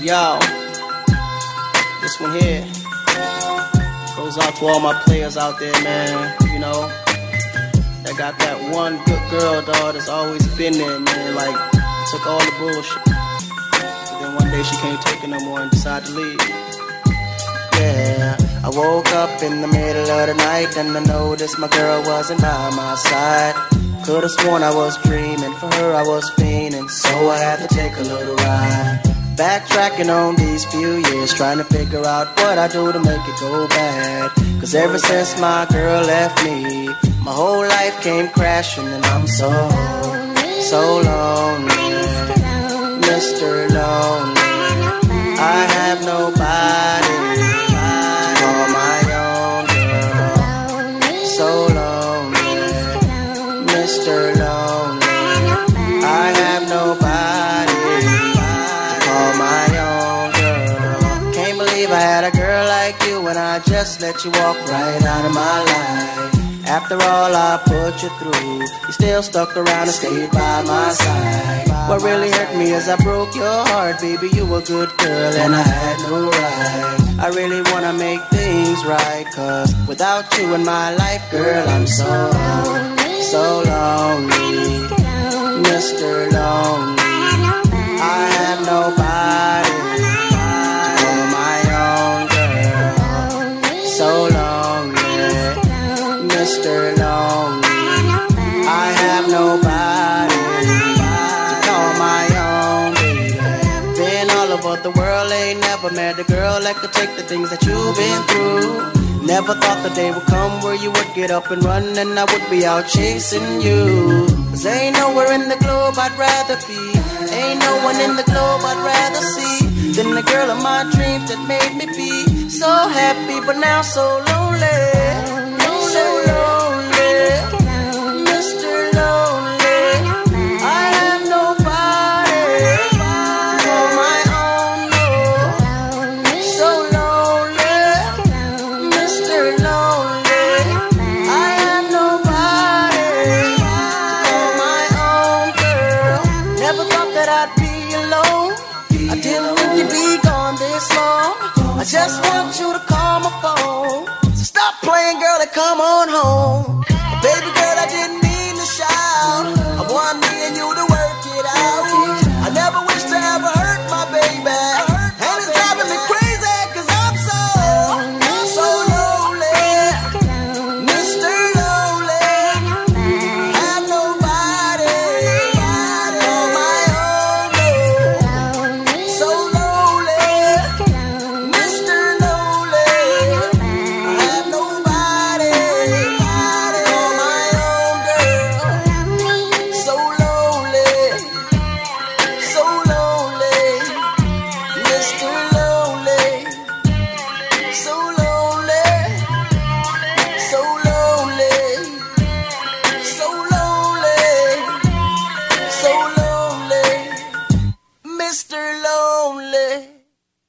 Yo, this one here goes out to all my players out there, man. You know, that got that one good girl, dog, that's always been there, man. Like, took all the bullshit. But then one day she can't take it no more and decided to leave. Yeah, I woke up in the middle of the night and I noticed my girl wasn't by my side. Could've sworn I was dreaming, for her I was fiending, so I had to take a little ride. Backtracking on these few years, trying to figure out what I do to make it go bad. Cause ever since my girl left me, my whole life came crashing and I'm so lonely, Mr. Lonely. I have nobody to call my own girl. So lonely, Mr. Lonely. I have nobody my own girl. Can't believe I had a girl like you and I just let you walk right out of my life. After all I put you through, you still stuck around and stayed by my side. What really hurt me is I broke your heart, baby. You were a good girl and I had no right. I really wanna make things right, cause without you in my life, girl, I'm so lonely, Mr. Lonely. I have nobody to call my own girl. So lonely, Mr. Lonely. I have nobody to call my own baby. Been all over the world, ain't never met a girl that could take the things that you've been through. Never thought the day would come where you would get up and run and I would be out chasing you. Cause ain't nowhere in the globe I'd rather be, ain't no one in the globe I'd rather see than the girl of my dreams that made me be so happy but now so lonely, so lonely, Mr. Lonely. I have nobody to call my own, no. So lonely, Mr. Lonely. I have nobody to call my own girl. Never thought that I'd be alone. I didn't think you'd be gone this long. I just want you to call my phone. So stop playing, girl, and come on home. Baby girl, I didn't mean to shout. I want me